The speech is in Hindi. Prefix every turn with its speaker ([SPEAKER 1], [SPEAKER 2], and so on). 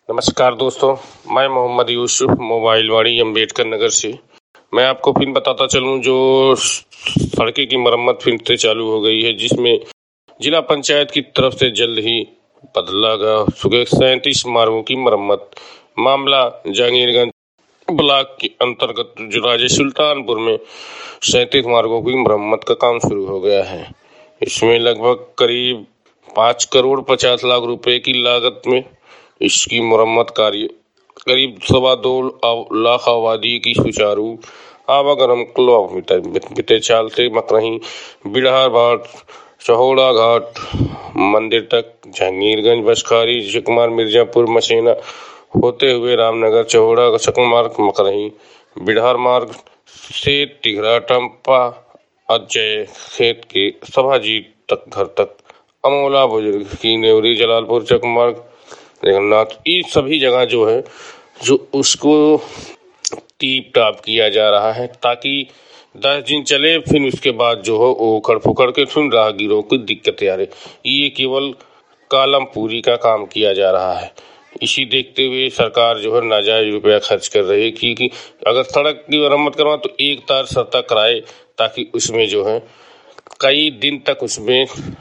[SPEAKER 1] नमस्कार दोस्तों, मैं मोहम्मद यूसुफ मोबाइल वाड़ी अम्बेडकर नगर से। मैं आपको फिर बताता चलूं जो सड़कें की मरम्मत फिर से चालू हो गई है, जिसमें जिला पंचायत की तरफ से जल्द ही बदला गया 37 मार्गों की मरम्मत। मामला जहांगीरगंज ब्लॉक के अंतर्गत जो राजे सुल्तानपुर में 37 मार्गों की मरम्मत का काम शुरू हो गया है। इसमें लगभग करीब 5 करोड़ 50 लाख रुपए की लागत में इसकी मरम्मत कार्य करीब 2.25 लाख आबादी की सुचारू आवागमन बीते चालते मकरही बिड़हार घाट चौहोड़ा घाट मंदिर तक जहांगीरगंज बसखारी जकुमार मिर्जापुर मसेना होते हुए रामनगर चौहोड़ा चकमार्ग मकरही बिड़हार मार्ग से टिघरा टंपा अजय खेत के सभाजी तक घर तक अमोला बुजुर्ग की नेवरी जलालपुर चकमार्ग जगन्नाथ, ये सभी जगह जो है जो उसको टीप टाप किया जा रहा है ताकि 10 दिन चले, फिर उसके बाद जो है वो उखड़ फुखड़ के फिर राहगीरों को दिक्कतें आ रही। ये केवल कालम पूरी का काम किया जा रहा है। इसी देखते हुए सरकार जो है नाजायज रुपया खर्च कर रही है कि अगर सड़क की मरम्मत करवा तो एक तार सतह कराए ताकि उसमें जो है कई दिन तक उसमें